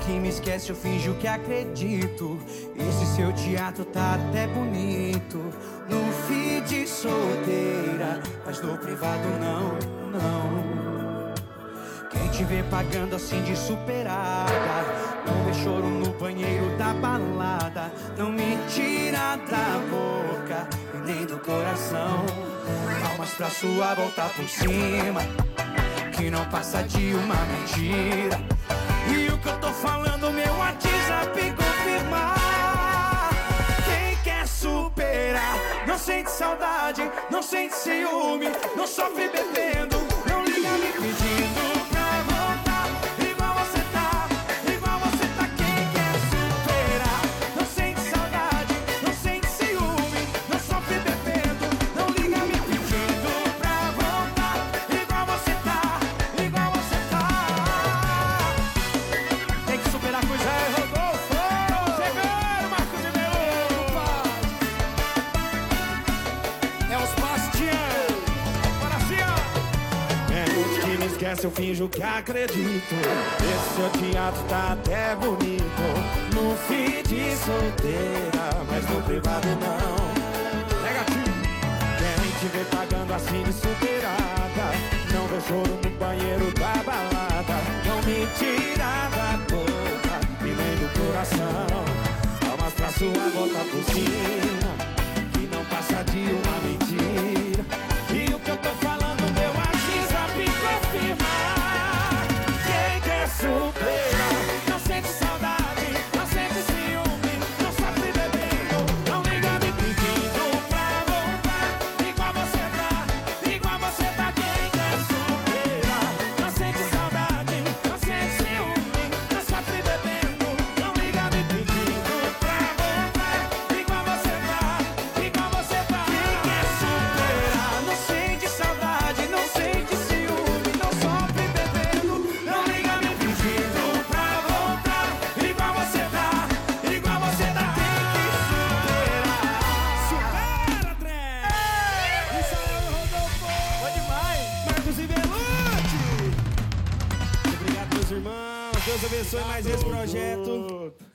que me esquece eu finjo que acredito. Esse seu teatro tá até bonito no feed solteira, mas no privado não, não. Quem te vê pagando assim de superada, não vê choro no banheiro da balada. Não me tira da boca e nem do coração. Palmas pra sua volta por cima, que não passa de uma mentira. E o que eu tô falando, meu WhatsApp confirmar. Quem quer superar, não sente saudade, não sente ciúme, não sofre bebendo, não liga me pedindo pra voltar. Igual você tá, igual você tá. Quem quer superar, não sente saudade, não sente ciúme, não sofre bebendo, não liga me pedindo pra voltar. Igual você tá, igual você tá. Tem que superar coisa é Rodolfo. Chegando, Marcos de Melo. É os Bastian. Para cima. É gente que me esquece, eu finjo que acredito. Esse seu teatro tá até bonito no feed solteira, mas no privado não. Negativo. Quem te vê pagando assim de superada, não vê choro no banheiro da balada. Não me tira da boca e nem do coração. Palmas pra sua volta por cima, que não passa de uma mentira. E o que eu tô falando, meu WhatsApp confirmar. Quem quer superar, não sente saudade, não sente ciúme, não sofre bebendo, não liga me pedindo pra voltar. Igual você tá, igual você tá. Quem quer superar, não sente saudade, não sente ciúme, não sofre bebendo, não liga me pedindo pra voltar. Igual você tá, igual você tá. Quem quer superar, não sente saudade, não sente ciúme, não sofre bebendo, não liga me pedindo pra voltar. Igual você tá, igual você tá. Tem que superar. Supera, trem! Isso aí, Rodolfo! Foi demais! Marcos e Belucci! Obrigado, meus irmãos. Deus abençoe mais esse projeto.